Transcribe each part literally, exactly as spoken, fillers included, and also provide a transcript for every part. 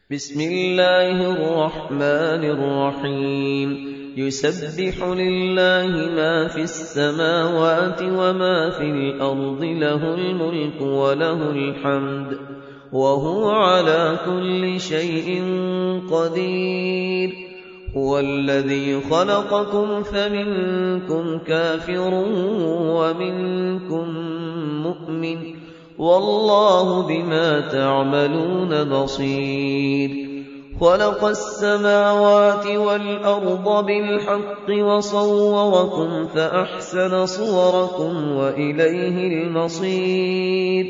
بسم الله الرحمن الرحيم يسبح لله ما في السماوات وما في الأرض له الملك وله الحمد وهو على كل شيء قدير هو الذي خلقكم فمنكم كافر ومنكم مؤمن والله بما تعملون بصير خلق السماوات والأرض بالحق وصوركم فأحسن صوركم وإليه المصير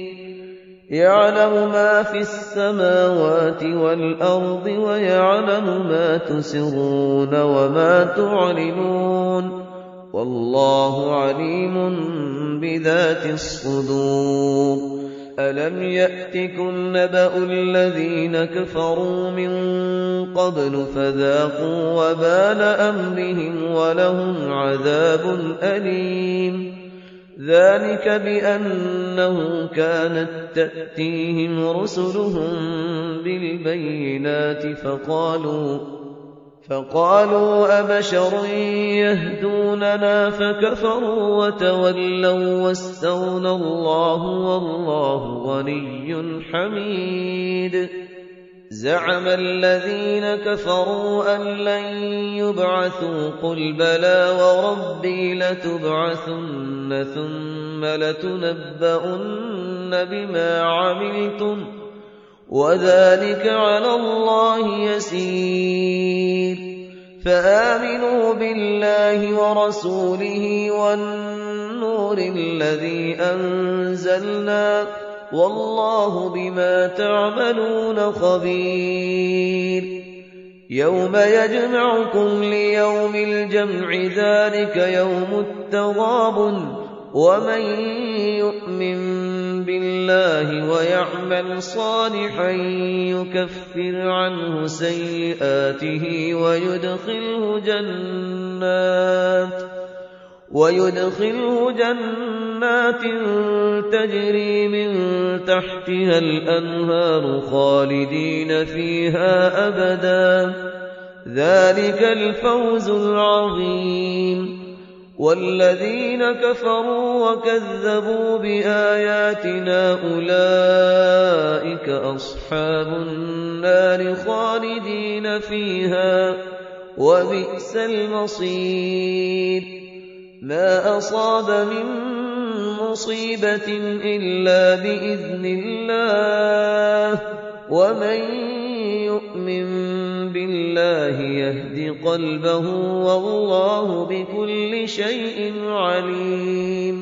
يعلم ما في السماوات والأرض ويعلم ما تسرون وما تعلنون والله عليم بذات الصدور ألم يأتكم نبأ الذين كفروا من قبل فذاقوا وبال أمرهم ولهم عذاب أليم ذلك بأنه كانت تأتيهم رسلهم بالبينات فقالوا فقالوا أبشر يهدوننا فكفروا وتولوا واستغنى الله والله غني حميد زعم الذين كفروا أن لن يبعثوا قل بلى وربي لتبعثن ثم لتنبؤن بما عملتم وذلك على الله يسير فآمنوا بالله ورسوله والنور الذي أنزلنا والله بما تعملون خبير يوم يجمعكم ليوم الجمع ذلك يوم التغابن ومن يؤمن بالله ويعمل صالحا يكفر عنه سيئاته ويدخله جنات ويدخله جنات تجري من تحتها الأنهار خالدين فيها أبدا ذلك الفوز العظيم والذين كفروا وكذبوا بآياتنا أولئك أصحاب النار خالدين فيها وبئس المصير ما أصاب من مصيبة إلا بإذن الله ومن يؤمن بالله يهد قلبه والله بكل شيء عليم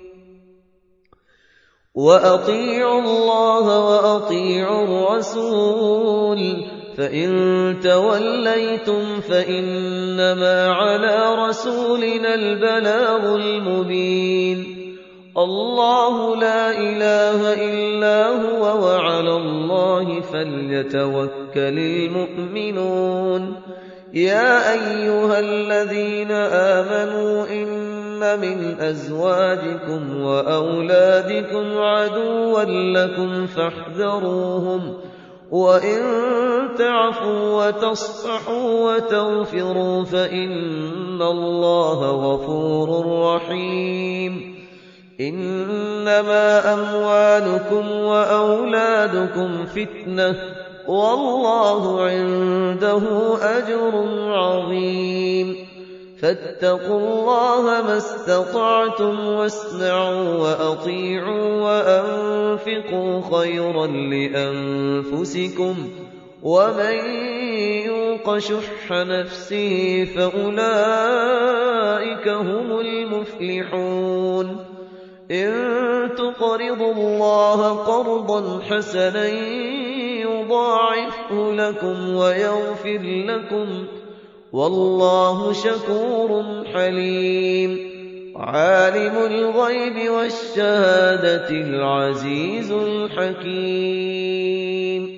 وأطيعوا الله وأطيعوا الرسول فإن توليتم فإنما على رسولنا البلاغ المبين الله لا إله إلا هو وعلى الله فليتوكل المؤمنون يا أيها الذين آمنوا إن من أزواجكم وأولادكم عدوا لكم فاحذروهم وإن تعفوا وتصفحوا وتغفروا فإن الله غفور رحيم إنما أموالكم وأولادكم فتنة والله عنده أجر عظيم فاتقوا الله ما استطعتم واسمعوا وأطيعوا وأنفقوا خيرا لأنفسكم ومن يوق شح نفسه فأولئك هم المفلحون إن تقرضوا الله قرضا حسنا يضاعفه لكم ويغفر لكم والله شكور حليم عالم الغيب والشهادة العزيز الحكيم